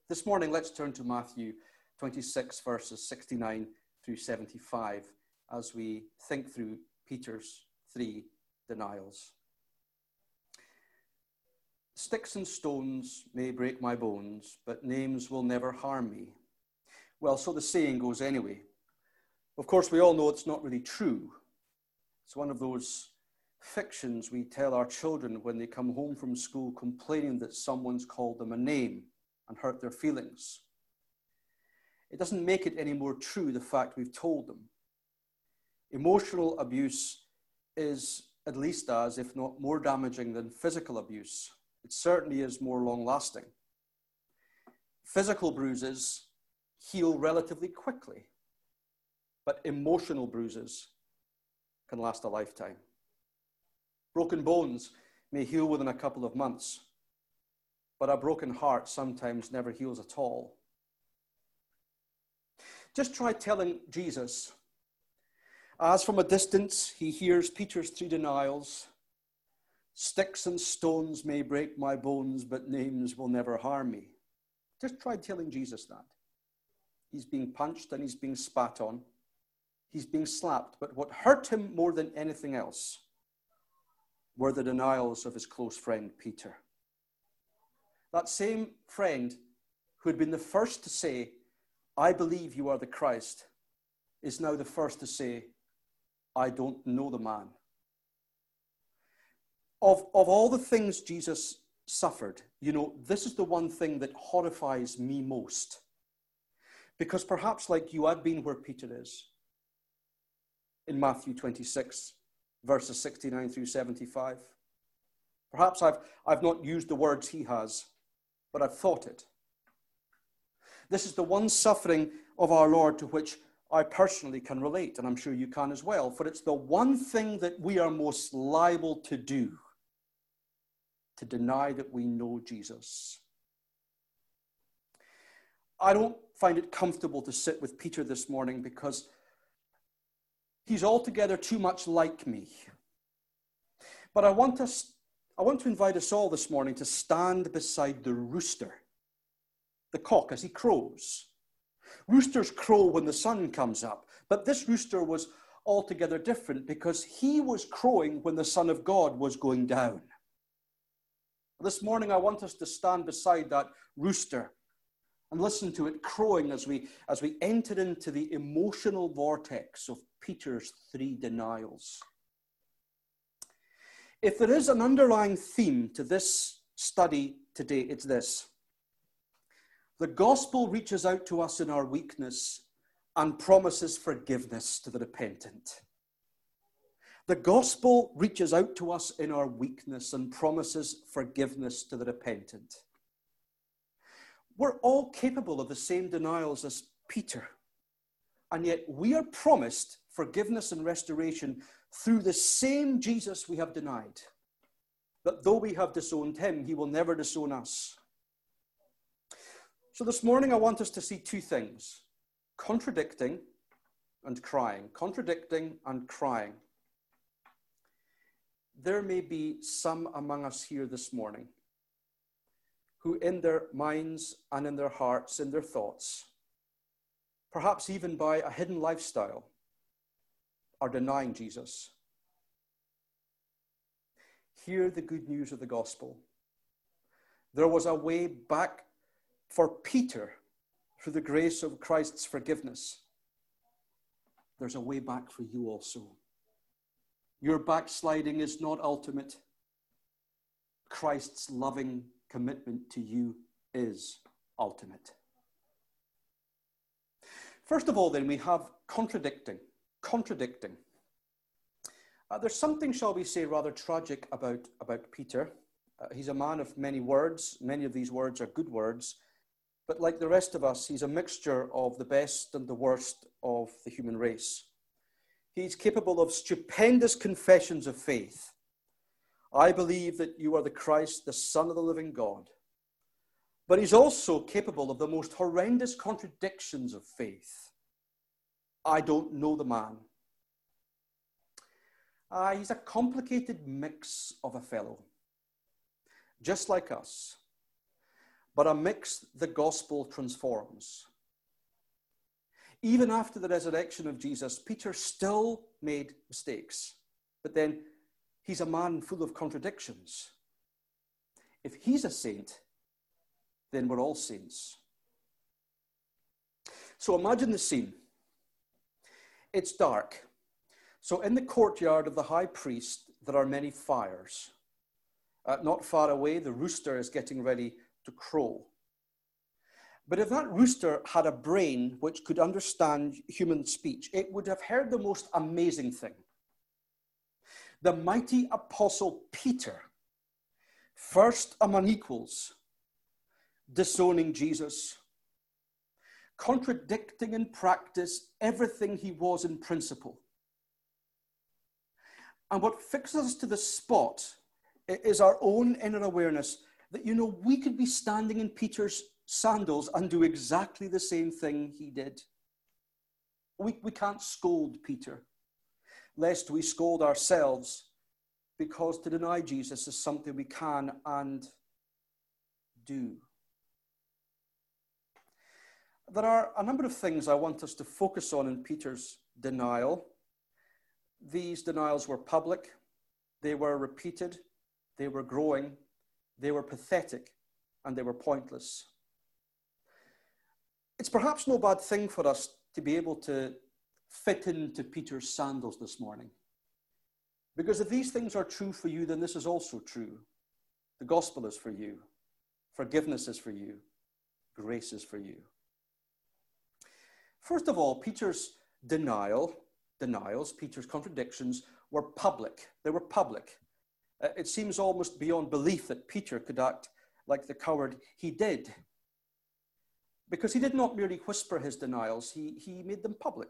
this morning, let's turn to Matthew 26, verses 69 through 75, as we think through Peter's 3 denials. Sticks and stones may break my bones, but names will never harm me. Well, so the saying goes anyway. Of course, we all know it's not really true. It's one of those fictions we tell our children when they come home from school complaining that someone's called them a name and hurt their feelings. It doesn't make it any more true, the fact we've told them. Emotional abuse is at least as, if not more damaging than physical abuse. It certainly is more long-lasting. Physical bruises heal relatively quickly, but emotional bruises can last a lifetime. Broken bones may heal within a couple of months, but a broken heart sometimes never heals at all. Just try telling Jesus, as from a distance he hears Peter's 3 denials, sticks and stones may break my bones, but names will never harm me. Just try telling Jesus that. He's being punched and he's being spat on. He's being slapped. But what hurt him more than anything else were the denials of his close friend, Peter. That same friend who had been the first to say, I believe you are the Christ, is now the first to say, I don't know the man. Of all the things Jesus suffered, this is the one thing that horrifies me most. Because perhaps like you, I've been where Peter is. In Matthew 26, verses 69 through 75. Perhaps I've not used the words he has, but I've thought it. This is the one suffering of our Lord to which I personally can relate, and I'm sure you can as well, for it's the one thing that we are most liable to do, to deny that we know Jesus. I don't find it comfortable to sit with Peter this morning because he's altogether too much like me. But I want to invite us all this morning to stand beside the rooster, the cock, as he crows. Roosters crow when the sun comes up, but this rooster was altogether different because he was crowing when the Son of God was going down. This morning I want us to stand beside that rooster and listen to it crowing as we enter into the emotional vortex of Peter's 3 denials. If there is an underlying theme to this study today, it's this. The gospel reaches out to us in our weakness and promises forgiveness to the repentant. The gospel reaches out to us in our weakness and promises forgiveness to the repentant. We're all capable of the same denials as Peter, and yet we are promised forgiveness and restoration through the same Jesus we have denied. That though we have disowned him, he will never disown us. So this morning I want us to see 2 things: contradicting and crying. Contradicting and crying. There may be some among us here this morning who in their minds and in their hearts, in their thoughts, perhaps even by a hidden lifestyle, are denying Jesus. Hear the good news of the gospel. There was a way back for Peter through the grace of Christ's forgiveness. There's a way back for you also. Your backsliding is not ultimate. Christ's loving commitment to you is ultimate. First of all, then, we have contradicting. Contradicting. There's something, shall we say, rather tragic about Peter. He's a man of many words. Many of these words are good words. But like the rest of us, he's a mixture of the best and the worst of the human race. He's capable of stupendous confessions of faith. I believe that you are the Christ, the Son of the living God. But he's also capable of the most horrendous contradictions of faith. I don't know the man. He's a complicated mix of a fellow, just like us. but amidst the gospel transforms. Even after the resurrection of Jesus, Peter still made mistakes. But then he's a man full of contradictions. If he's a saint, then we're all saints. So imagine the scene. It's dark. So in the courtyard of the high priest, there are many fires. Not far away, the rooster is getting ready to crow. But if that rooster had a brain which could understand human speech, it would have heard the most amazing thing. The mighty apostle Peter, first among equals, disowning Jesus, contradicting in practice everything he was in principle. And what fixes us to the spot is our own inner awareness that, we could be standing in Peter's sandals and do exactly the same thing he did. We can't scold Peter, lest we scold ourselves, because to deny Jesus is something we can and do. There are a number of things I want us to focus on in Peter's denial. These denials were public, they were repeated, they were growing, they were pathetic, and they were pointless. It's perhaps no bad thing for us to be able to fit into Peter's sandals this morning. Because if these things are true for you, then this is also true. The gospel is for you. Forgiveness is for you. Grace is for you. First of all, Peter's denials, Peter's contradictions were public. They were public. It seems almost beyond belief that Peter could act like the coward he did. Because he did not merely whisper his denials, he made them public.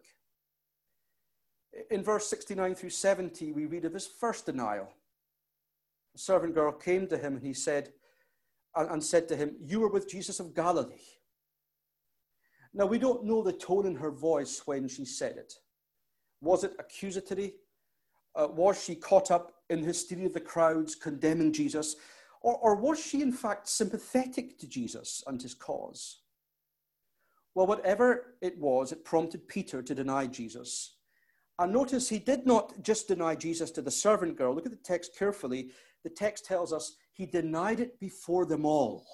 In verse 69 through 70, we read of his first denial. A servant girl came to him and he said to him, "You were with Jesus of Galilee." Now, we don't know the tone in her voice when she said it. Was it accusatory? Was she caught up in hysteria of the crowds condemning Jesus? Or was she in fact sympathetic to Jesus and his cause? Well, whatever it was, it prompted Peter to deny Jesus. And notice he did not just deny Jesus to the servant girl. Look at the text carefully. The text tells us he denied it before them all.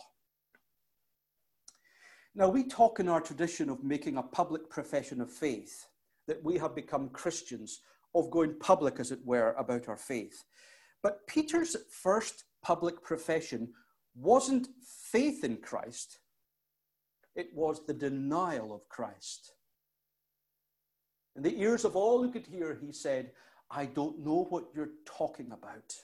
Now, we talk in our tradition of making a public profession of faith, that we have become Christians, of going public, as it were, about our faith. But Peter's first public profession wasn't faith in Christ. It was the denial of Christ. In the ears of all who could hear, he said, "I don't know what you're talking about."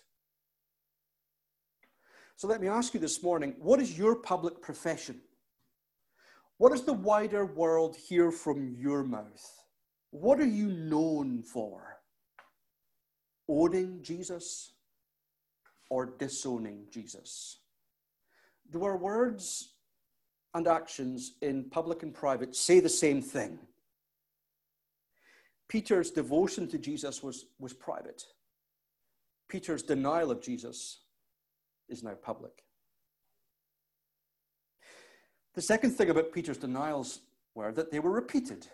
So let me ask you this morning, what is your public profession? What does the wider world hear from your mouth? What are you known for? Owning Jesus or disowning Jesus? Do our words and actions in public and private say the same thing? Peter's devotion to Jesus was private. Peter's denial of Jesus is now public. The second thing about Peter's denials were that they were repeated.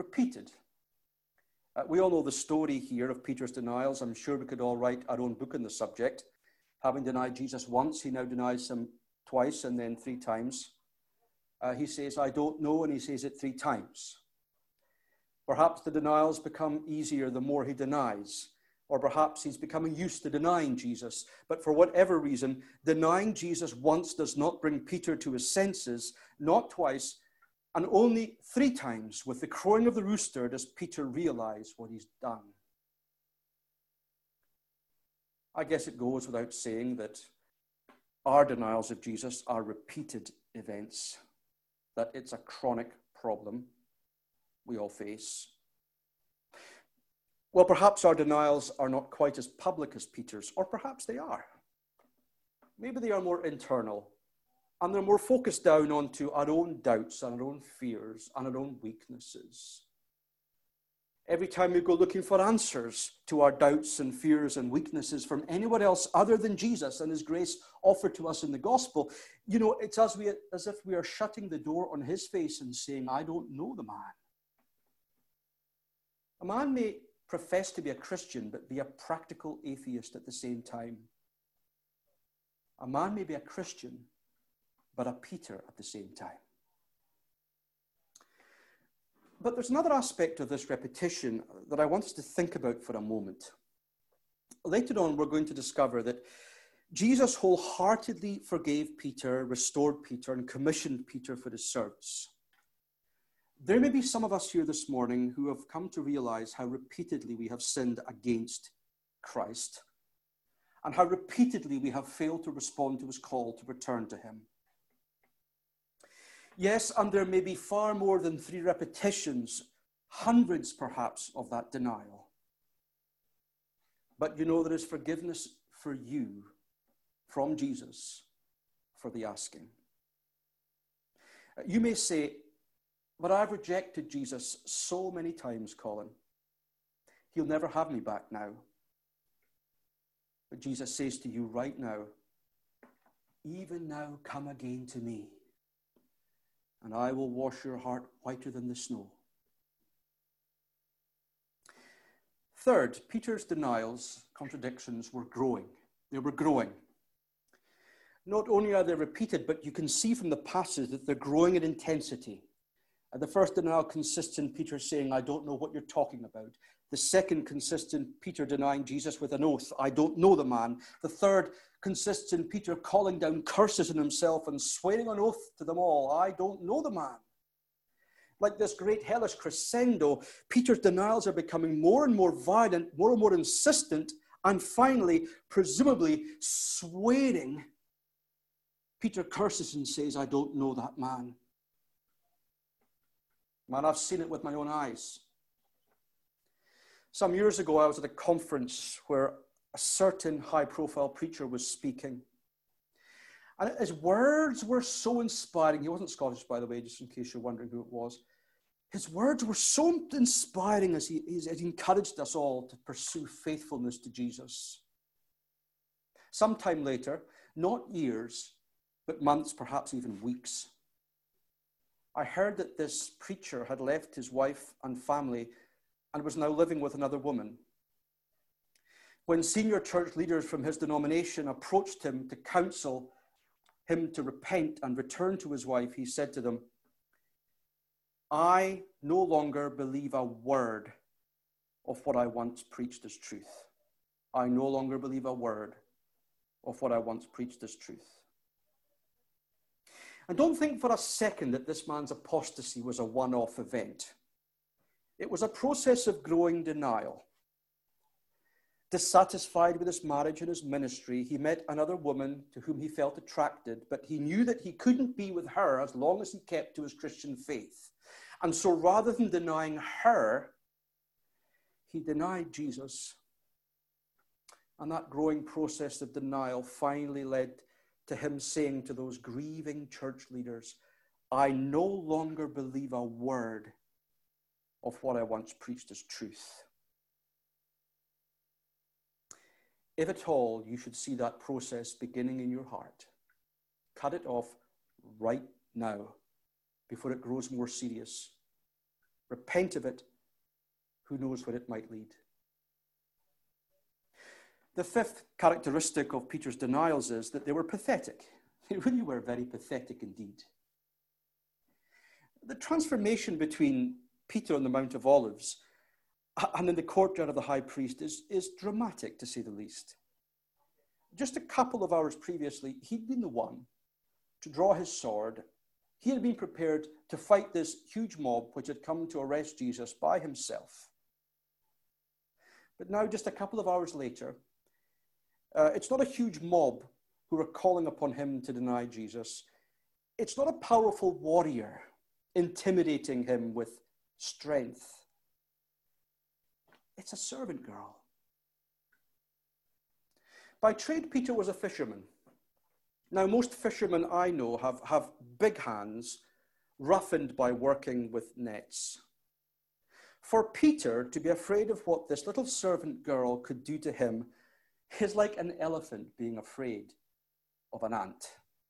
We all know the story here of Peter's denials. I'm sure we could all write our own book on the subject. Having denied Jesus once, he now denies him twice and then 3 times. He says, "I don't know," and he says it 3 times. Perhaps the denials become easier the more he denies. Or perhaps he's becoming used to denying Jesus. But for whatever reason, denying Jesus once does not bring Peter to his senses, not twice, and only 3 times. With the crowing of the rooster does Peter realize what he's done. I guess it goes without saying that our denials of Jesus are repeated events, that it's a chronic problem we all face. Well, perhaps our denials are not quite as public as Peter's, or perhaps they are. Maybe they are more internal, and they're more focused down onto our own doubts and our own fears and our own weaknesses. Every time we go looking for answers to our doubts and fears and weaknesses from anyone else other than Jesus and his grace offered to us in the gospel, it's as if we are shutting the door on his face and saying, I don't know the man. A man may profess to be a Christian, but be a practical atheist at the same time. A man may be a Christian, but a Peter at the same time. But there's another aspect of this repetition that I want us to think about for a moment. Later on, we're going to discover that Jesus wholeheartedly forgave Peter, restored Peter, and commissioned Peter for his service. There may be some of us here this morning who have come to realize how repeatedly we have sinned against Christ, and how repeatedly we have failed to respond to his call to return to him. Yes, and there may be far more than 3 repetitions, hundreds perhaps, of that denial. But there is forgiveness for you from Jesus for the asking. You may say, but I've rejected Jesus so many times, Colin. He'll never have me back now. But Jesus says to you right now, even now come again to me, and I will wash your heart whiter than the snow. Third, Peter's denials, contradictions, were growing. They were growing. Not only are they repeated, but you can see from the passage that they're growing in intensity. The first denial consists in Peter saying, I don't know what you're talking about. The second consists in Peter denying Jesus with an oath, I don't know the man. The third consists in Peter calling down curses on himself and swearing on oath to them all, I don't know the man. Like this great hellish crescendo, Peter's denials are becoming more and more violent, more and more insistent, and finally, presumably, swearing. Peter curses and says, I don't know that man. Man, I've seen it with my own eyes. Some years ago, I was at a conference where a certain high-profile preacher was speaking. And his words were so inspiring. He wasn't Scottish, by the way, just in case you're wondering who it was. His words were so inspiring as he encouraged us all to pursue faithfulness to Jesus. Sometime later, not years, but months, perhaps even weeks, I heard that this preacher had left his wife and family and was now living with another woman. When senior church leaders from his denomination approached him to counsel him to repent and return to his wife, he said to them, I no longer believe a word of what I once preached as truth. I no longer believe a word of what I once preached as truth. And don't think for a second that this man's apostasy was a one-off event. It was a process of growing denial. Dissatisfied with his marriage and his ministry, he met another woman to whom he felt attracted, but he knew that he couldn't be with her as long as he kept to his Christian faith. And so rather than denying her, he denied Jesus. And that growing process of denial finally led to him saying to those grieving church leaders, I no longer believe a word of what I once preached as truth. If at all, you should see that process beginning in your heart. Cut it off right now before it grows more serious. Repent of it. Who knows where it might lead? The fifth characteristic of Peter's denials is that they were pathetic. They really were very pathetic indeed. The transformation between Peter on the Mount of Olives and in the courtyard of the high priest is dramatic, to say the least. Just a couple of hours previously, he'd been the one to draw his sword. He had been prepared to fight this huge mob which had come to arrest Jesus by himself. But now, just a couple of hours later, it's not a huge mob who are calling upon him to deny Jesus. It's not a powerful warrior intimidating him with strength. It's a servant girl. By trade, Peter was a fisherman. Now, most fishermen I know have big hands, roughened by working with nets. For Peter to be afraid of what this little servant girl could do to him is like an elephant being afraid of an ant.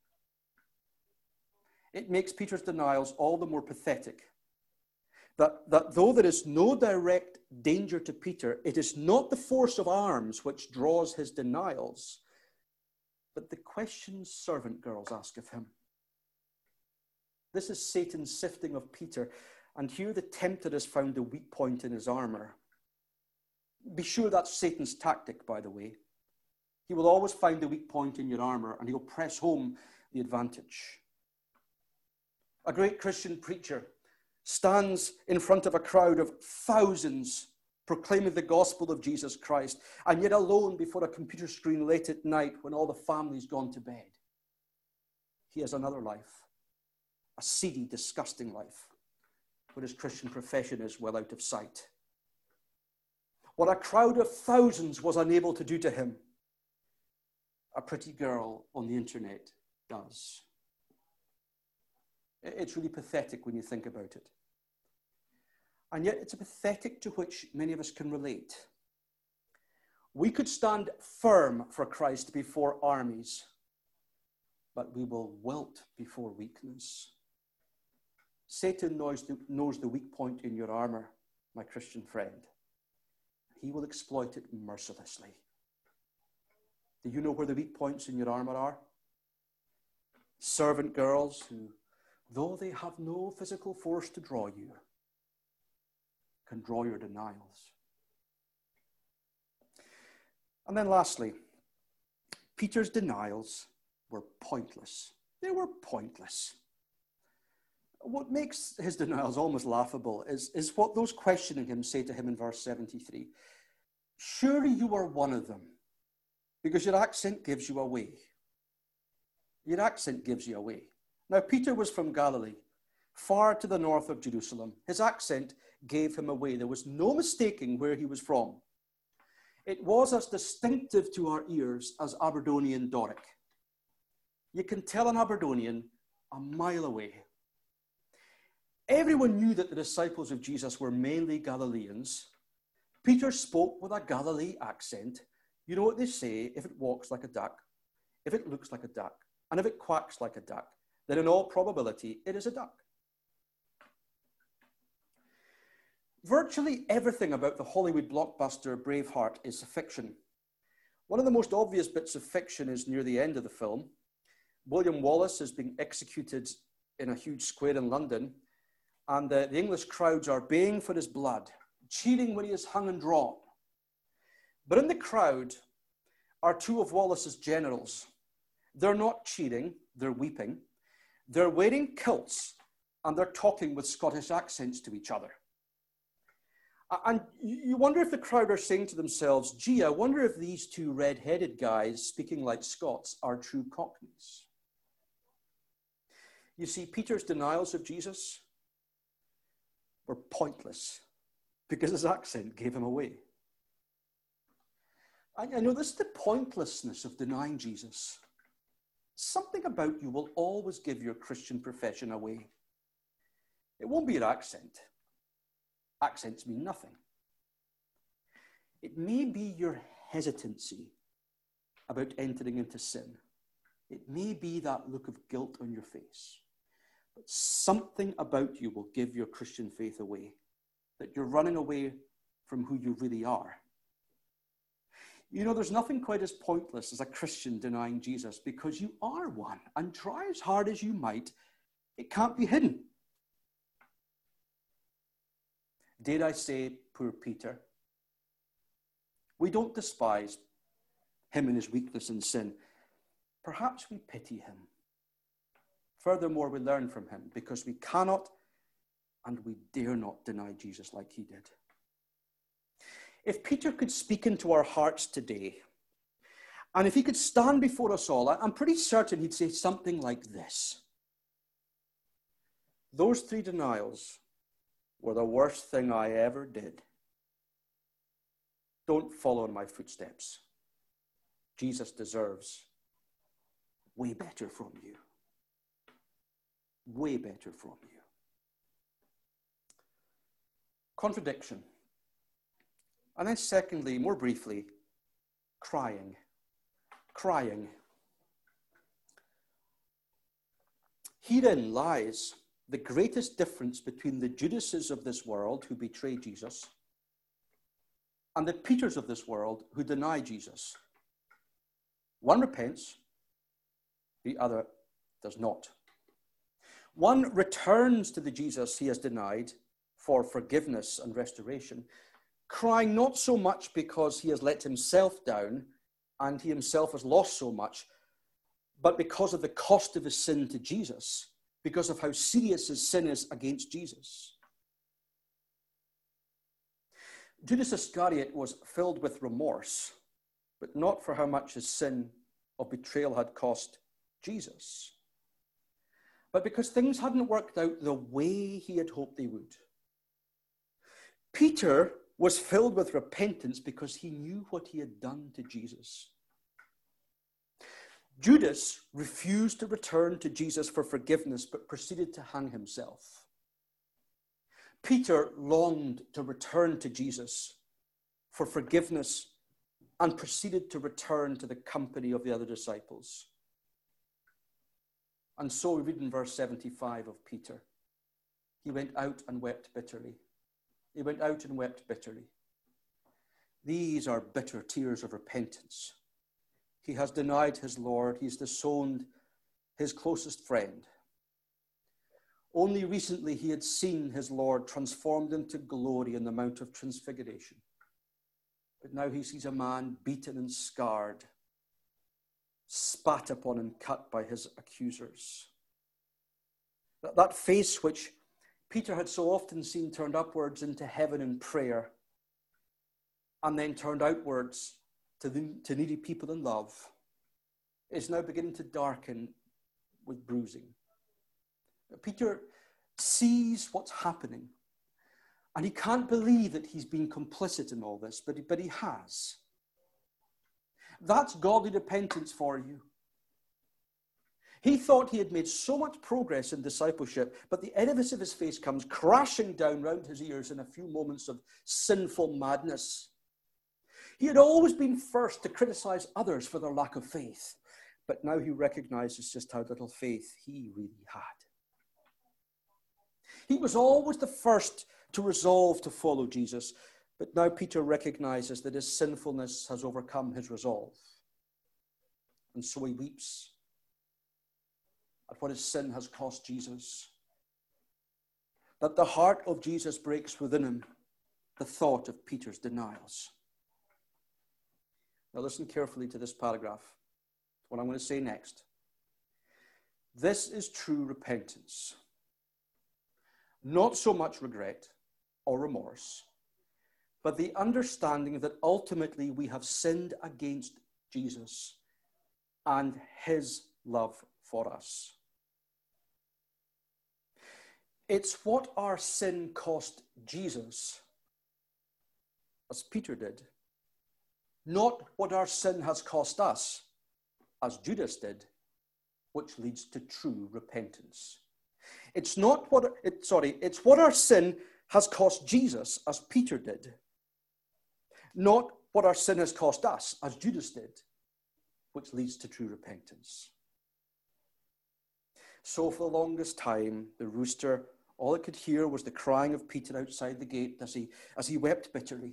It makes Peter's denials all the more pathetic. That though there is no direct danger to Peter, it is not the force of arms which draws his denials, but the questions servant girls ask of him. This is Satan's sifting of Peter, and here the tempter has found the weak point in his armor. Be sure that's Satan's tactic, by the way. He will always find the weak point in your armor, and he'll press home the advantage. A great Christian preacher stands in front of a crowd of thousands proclaiming the gospel of Jesus Christ, and yet alone before a computer screen late at night when all the family's gone to bed. He has another life, a seedy, disgusting life, where his Christian profession is well out of sight. What a crowd of thousands was unable to do to him, a pretty girl on the internet does. It's really pathetic when you think about it. And yet it's a pathetic to which many of us can relate. We could stand firm for Christ before armies, but we will wilt before weakness. Satan knows the weak point in your armor, my Christian friend. He will exploit it mercilessly. Do you know where the weak points in your armor are? Servant girls who, though they have no physical force to draw you, can draw your denials. And then lastly, Peter's denials were pointless. They were pointless. What makes his denials almost laughable is what those questioning him say to him in verse 73. Surely you are one of them, because your accent gives you away. Your accent gives you away. Now, Peter was from Galilee, far to the north of Jerusalem. His accent gave him away. There was no mistaking where he was from. It was as distinctive to our ears as Aberdonian Doric. You can tell an Aberdonian a mile away. Everyone knew that the disciples of Jesus were mainly Galileans. Peter spoke with a Galilee accent. You know what they say, if it walks like a duck, if it looks like a duck, and if it quacks like a duck, then in all probability it is a duck. Virtually everything about the Hollywood blockbuster Braveheart is fiction. One of the most obvious bits of fiction is near the end of the film. William Wallace is being executed in a huge square in London, and the English crowds are baying for his blood, cheering when he is hung and drawn. But in the crowd are two of Wallace's generals. They're not cheering, they're weeping. They're wearing kilts, and they're talking with Scottish accents to each other. And you wonder if the crowd are saying to themselves, gee, I wonder if these two red-headed guys speaking like Scots are true Cockneys. You see, Peter's denials of Jesus were pointless because his accent gave him away. I know this is the pointlessness of denying Jesus. Something about you will always give your Christian profession away. It won't be your accent. Accents mean nothing. It may be your hesitancy about entering into sin. It may be that look of guilt on your face. But something about you will give your Christian faith away, that you're running away from who you really are. You know, there's nothing quite as pointless as a Christian denying Jesus, because you are one, and try as hard as you might, it can't be hidden. Dare I say, poor Peter? We don't despise him in his weakness and sin. Perhaps we pity him. Furthermore, we learn from him, because we cannot and we dare not deny Jesus like he did. If Peter could speak into our hearts today, and if he could stand before us all, I'm pretty certain he'd say something like this. Those three denials were the worst thing I ever did. Don't follow in my footsteps. Jesus deserves way better from you. Way better from you. contradiction. And then secondly, more briefly, crying. Crying. Herein lies the greatest difference between the Judases of this world who betray Jesus and the Peters of this world who deny Jesus. One repents, the other does not. One returns to the Jesus he has denied for forgiveness and restoration, crying not so much because he has let himself down and he himself has lost so much, but because of the cost of his sin to Jesus, because of how serious his sin is against Jesus. Judas Iscariot was filled with remorse, but not for how much his sin of betrayal had cost Jesus, but because things hadn't worked out the way he had hoped they would. Peter was filled with repentance because he knew what he had done to Jesus. Judas refused to return to Jesus for forgiveness, but proceeded to hang himself. Peter longed to return to Jesus for forgiveness and proceeded to return to the company of the other disciples. And so we read in verse 75 of Peter, he went out and wept bitterly. He went out and wept bitterly. These are bitter tears of repentance. He has denied his Lord. He's disowned his closest friend. Only recently he had seen his Lord transformed into glory in the Mount of Transfiguration. But now he sees a man beaten and scarred, spat upon and cut by his accusers. That face which Peter had so often seen turned upwards into heaven in prayer and then turned outwards to needy people in love is now beginning to darken with bruising. Peter sees what's happening, and he can't believe that he's been complicit in all this, but he has. That's godly repentance for you. He thought he had made so much progress in discipleship, but the edifice of his face comes crashing down round his ears in a few moments of sinful madness. He had always been first to criticize others for their lack of faith, but now he recognizes just how little faith he really had. He was always the first to resolve to follow Jesus, but now Peter recognizes that his sinfulness has overcome his resolve. And so he weeps at what his sin has cost Jesus. That the heart of Jesus breaks within him the thought of Peter's denials. Now listen carefully to this paragraph, what I'm going to say next. This is true repentance. Not so much regret or remorse, but the understanding that ultimately we have sinned against Jesus and his love for us. It's what our sin cost Jesus, as Peter did, not what our sin has cost us, as Judas did, which leads to true repentance. It's what our sin has cost Jesus, as Peter did, not what our sin has cost us, as Judas did, which leads to true repentance. So for the longest time, the rooster, all it could hear was the crying of Peter outside the gate as he wept bitterly.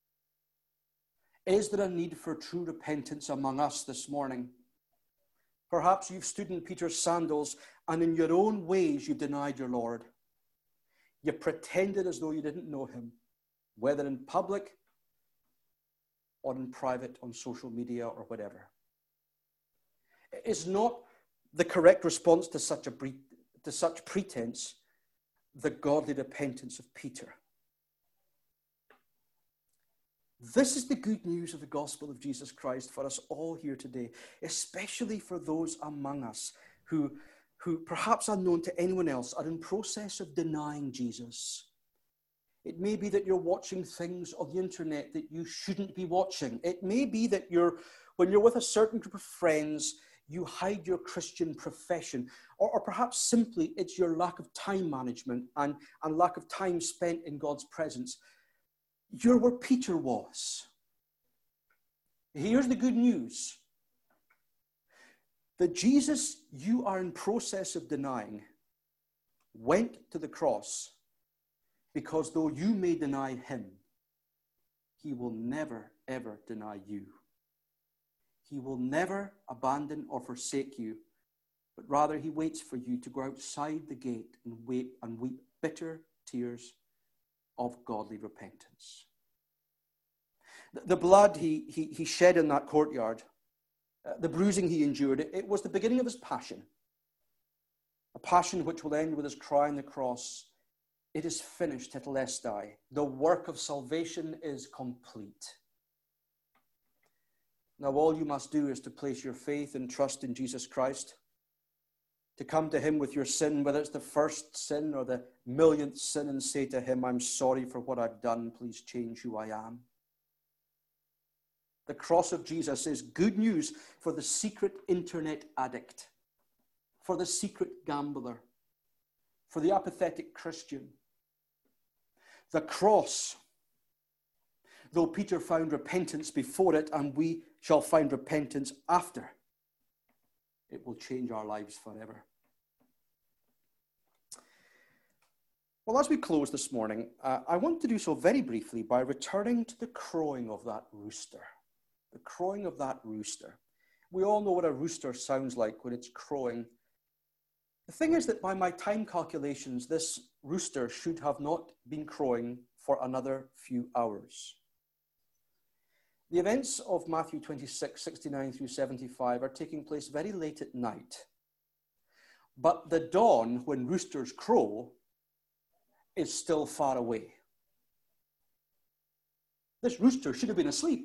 Is there a need for true repentance among us this morning? Perhaps you've stood in Peter's sandals and in your own ways you've denied your Lord. You pretended as though you didn't know him, whether in public or in private on social media or whatever. Is not the correct response to such pretense the godly repentance of Peter? This is the good news of the gospel of Jesus Christ for us all here today, especially for those among us who perhaps unknown to anyone else are in process of denying Jesus. It may be that you're watching things on the internet that you shouldn't be watching. It may be that when you're with a certain group of friends, you hide your Christian profession, or perhaps simply it's your lack of time management and lack of time spent in God's presence, you're where Peter was. Here's the good news. That Jesus you are in process of denying went to the cross because though you may deny him, he will never, ever deny you. He will never abandon or forsake you, but rather he waits for you to go outside the gate and weep bitter tears of godly repentance. The blood he shed in that courtyard, the bruising he endured, it was the beginning of his passion. A passion which will end with his cry on the cross, "It is finished, tetelestai." The work of salvation is complete. Now all you must do is to place your faith and trust in Jesus Christ, to come to him with your sin, whether it's the first sin or the millionth sin, and say to him, "I'm sorry for what I've done. Please change who I am." The cross of Jesus is good news for the secret internet addict, for the secret gambler, for the apathetic Christian. The cross, though Peter found repentance before it, and we shall find repentance after, it will change our lives forever. Well, as we close this morning, I want to do so very briefly by returning to the crowing of that rooster. The crowing of that rooster. We all know what a rooster sounds like when it's crowing. The thing is that by my time calculations, this rooster should have not been crowing for another few hours. The events of Matthew 26, 69 through 75 are taking place very late at night. But the dawn, when roosters crow, is still far away. This rooster should have been asleep.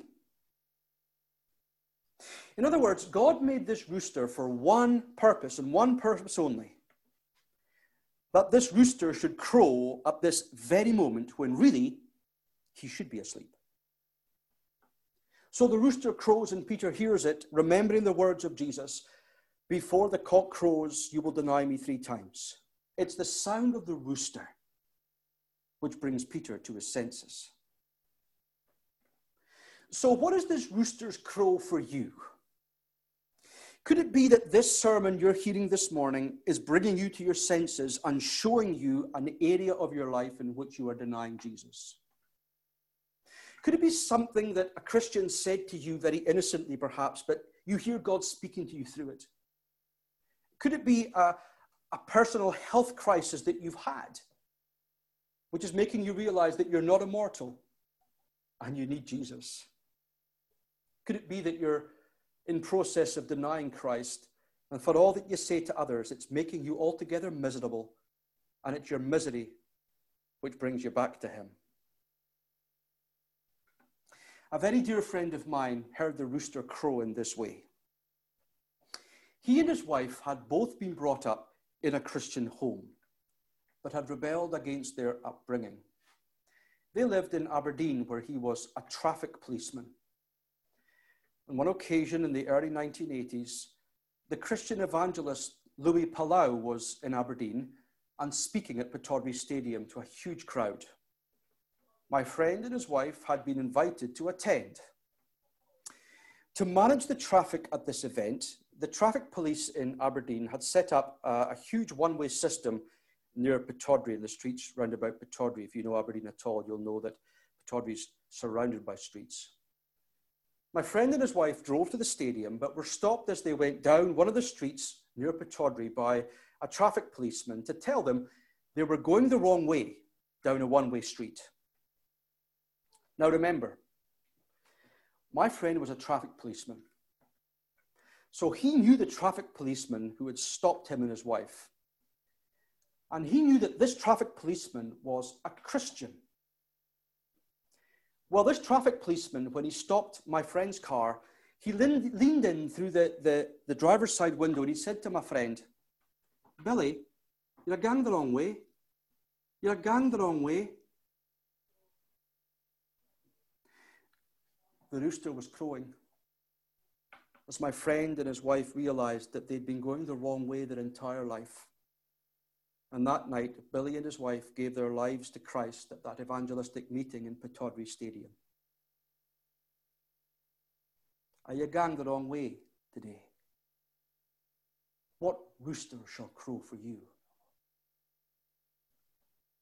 In other words, God made this rooster for one purpose and one purpose only. That this rooster should crow at this very moment when really he should be asleep. So the rooster crows and Peter hears it, remembering the words of Jesus, "Before the cock crows, you will deny me 3 times." It's the sound of the rooster which brings Peter to his senses. So what is this rooster's crow for you? Could it be that this sermon you're hearing this morning is bringing you to your senses and showing you an area of your life in which you are denying Jesus? Could it be something that a Christian said to you very innocently, perhaps, but you hear God speaking to you through it? Could it be a personal health crisis that you've had, which is making you realize that you're not immortal and you need Jesus? Could it be that you're in process of denying Christ, and for all that you say to others, it's making you altogether miserable, and it's your misery which brings you back to him? A very dear friend of mine heard the rooster crow in this way. He and his wife had both been brought up in a Christian home, but had rebelled against their upbringing. They lived in Aberdeen, where he was a traffic policeman. On one occasion in the early 1980s, the Christian evangelist Louis Palau was in Aberdeen and speaking at Pittodrie Stadium to a huge crowd. My friend and his wife had been invited to attend. To manage the traffic at this event, the traffic police in Aberdeen had set up a huge one-way system near Pittodrie, in the streets round about Pittodrie. If you know Aberdeen at all, you'll know that Pittodrie is surrounded by streets. My friend and his wife drove to the stadium, but were stopped as they went down one of the streets near Pittodrie by a traffic policeman to tell them they were going the wrong way down a one-way street. Now remember, my friend was a traffic policeman. So he knew the traffic policeman who had stopped him and his wife. And he knew that this traffic policeman was a Christian. Well, this traffic policeman, when he stopped my friend's car, he leaned in through the driver's side window and he said to my friend, "Billy, you're going the wrong way. You're going the wrong way." The rooster was crowing. as my friend and his wife realized that they'd been going the wrong way their entire life. And that night, Billy and his wife gave their lives to Christ at that evangelistic meeting in Pittodrie Stadium. Are you going the wrong way today? What rooster shall crow for you?